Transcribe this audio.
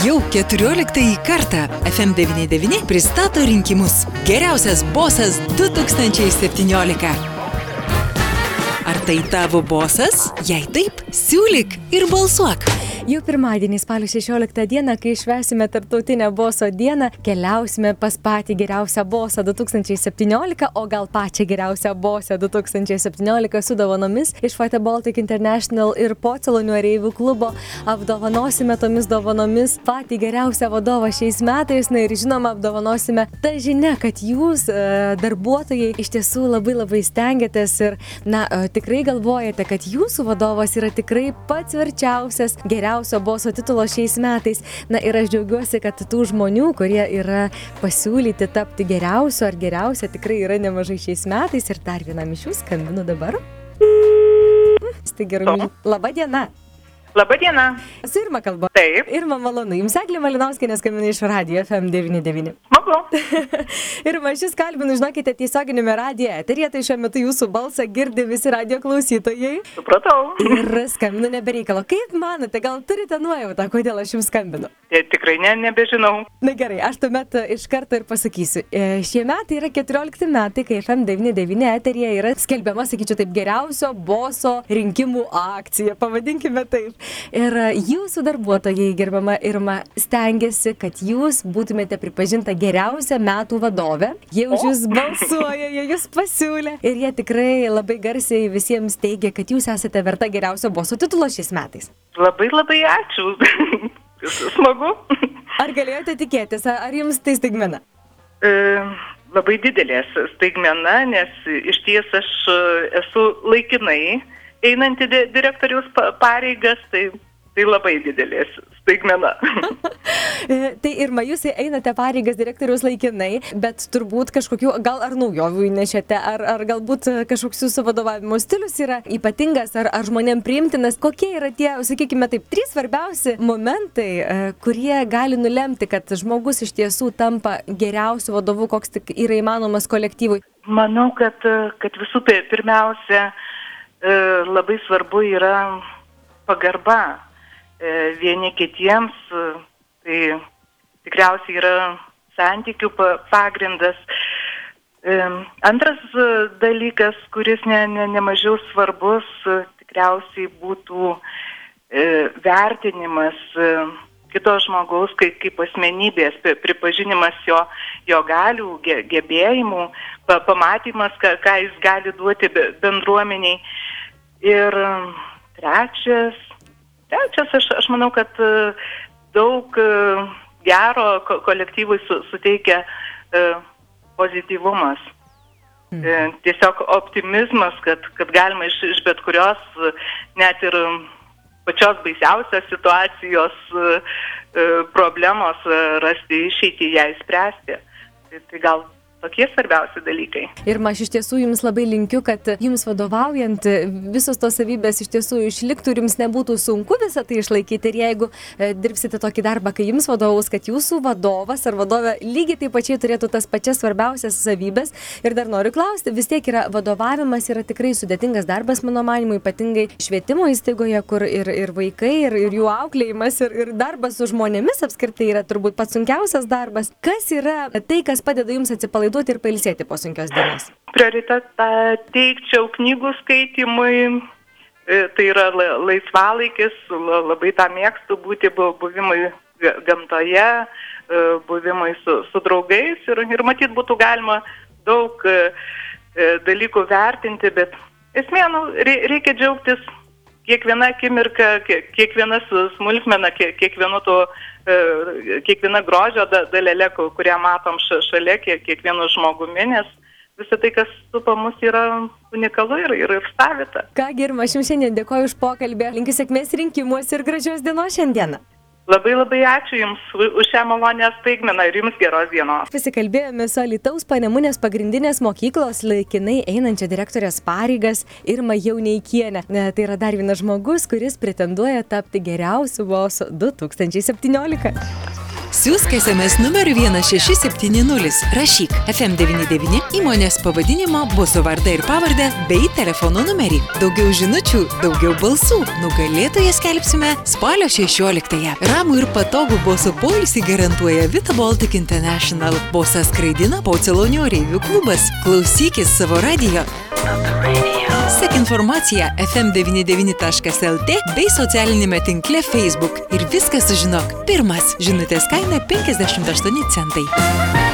Jau 14 kartą FM99 pristato rinkimus. Geriausias bosas 2017. Ar tai tavo bosas? Jei taip, siūlyk ir balsuok. Jau pirmadienį spalio 16 dieną, kai švęsime tarptautinę boso dieną, keliausime pas patį geriausią bosą 2017, o gal pačią geriausią bosą 2017 su dovanomis iš Fate Baltic International ir Pocelonių areivių klubo. Apdovanosime tomis dovanomis patį geriausią vadovą šiais metais. Na ir žinoma, apdovanosime tą žinią, kad jūs, darbuotojai, iš tiesų labai stengiatės ir, tikrai galvojate, kad jūsų vadovas yra tikrai pats verčiausias, geriausio boso titulo šiais metais. Na ir aš džiaugiuosi, kad tų žmonių, kurie yra pasiūlyti tapti geriausiu ar geriausia, tikrai yra nemažai šiais metais. Ir dar vienam iš jų skambinu dabar. Tai gerai. Labą dieną. Labą dieną. Su Irma kalba. Taip. Irma, malonu. Jums Eglė Malinauskienė skambina iš radijo FM99. Smagu. Irma, šis kalbinu, žinokite, tiesioginėme radijo eteryje, tai šiuo metu jūsų balsą girdi visi radijo klausytojai. Supratau. Ir skambinu nebereikalo. Kaip manote, gal turite nuojautą, kodėl aš jums skambinu? Tikrai nebežinau. Na gerai, aš tuomet iš karto ir pasakysiu. Šie metai yra 14 metai, kai FM99 eteryje yra skelbiama, sakyčiau taip, geriausio boso rinkimų akcija, pavadinkime taip. Ir jūsų darbuotojai, gerbiama Irma, stengiasi, kad jūs būtumėte pripažinta geriausia metų vadovė. Jie už jūs balsuoja, jie jūs pasiūlė. Ir jie tikrai labai garsiai visiems teigia, kad jūs esate verta geriausio boso titulo šiais metais. Labai ačiū. Smagu. Ar galėjote tikėtis, ar jums tai staigmena? Labai didelė staigmena, nes iš ties aš esu laikinai einanti direktoriaus pareigas, tai labai didelės staigmena. Tai Irma, jūs einate pareigas direktoriaus laikinai, bet turbūt kažkokių, gal ar naujovių įnešėte, ar galbūt kažkoks jūsų vadovavimo stilius yra ypatingas, ar žmonėm priimtinas. Kokie yra tie, sakykime taip, 3 svarbiausi momentai, kurie gali nulemti, kad žmogus iš tiesų tampa geriausiu vadovu, koks tik yra įmanomas kolektyvui? Manau, kad visų pirmiausia, labai svarbu yra pagarba vieni kitiems, tai tikriausiai yra santykių pagrindas. Antras dalykas, kuris nemažiau svarbus, tikriausiai būtų vertinimas kito žmogaus kaip asmenybės, pripažinimas jo galių, gebėjimų, pamatymas, ką jis gali duoti bendruomeniai. Ir trečias, aš manau, kad daug gero kolektyvui suteikia pozityvumas. Tiesiog optimizmas, kad galima iš bet kurios, net ir pačios baisiausios situacijos problemos rasti išeitį, ją išspręsti. Tai gal tokie svarbiausi dalykai. Irma, aš iš tiesų jums labai linkiu, kad jums vadovaujant visos tos savybės iš tiesų išliktų ir jums nebūtų sunku visą tai išlaikyti. Ir jeigu dirbsite tokį darbą, kai jums vadovaus, kad jūsų vadovas ar vadovė lygiai taip pačiai turėtų tas pačias svarbiausias savybės. Ir dar noriu klausti, vis tiek vadovavimas yra tikrai sudėtingas darbas, mano manymu, ypatingai švietimo įstaigoje, kur ir vaikai, ir jų auklėjimas, ir darbas su žmonėmis apskritai yra turbūt pats sunkiausias darbas. Kas yra tai, kas padeda jums atsipalaiduoti ir pailsėti po sunkios dienos? Prioritetą teikčiau knygų skaitimui, tai yra laisvalaikis, labai tą mėgstu buvimui gamtoje, buvimui su draugais ir matyt būtų galima daug dalykų vertinti, bet esmė, reikia džiaugtis kiekviena akimirka, kiekviena smulkmena, kiekviena grožio dalelė, kurią matom šalia, kiekvienu žmogumi, nes visą tai, kas supa mus, yra unikalu ir savita. Ką, Irma, aš jums šiandien dėkoju už pokalbį, linkiu sėkmės rinkimuose ir gražios dienos šiandieną. Labai ačiū Jums už šią malonę staigmeną ir Jums geros dienos. Pasikalbėjome su Alytaus Panemunės pagrindinės mokyklos laikinai einančia direktorės pareigas Irma Jauneikienė. Tai yra dar vienas žmogus, kuris pretenduoja tapti geriausiu bosu 2017. Siųsk SMS numeriu 1670. Rašyk FM99 įmonės pavadinimą, boso vardą ir pavardę bei telefono numerį. Daugiau žinučių, daugiau balsų. Nugalėtoją skelbsime spalio 16-ąją. Ramų ir patogų boso poilsį garantuoja Vita Baltic International. Bosą skraidina Pocelonio oreivių klubas. Klausykis savo radijo. Sek informaciją fm99.lt bei socialinėme tinkle Facebook ir viską sužinok. Pirmas, žinutės kaina 58 centai.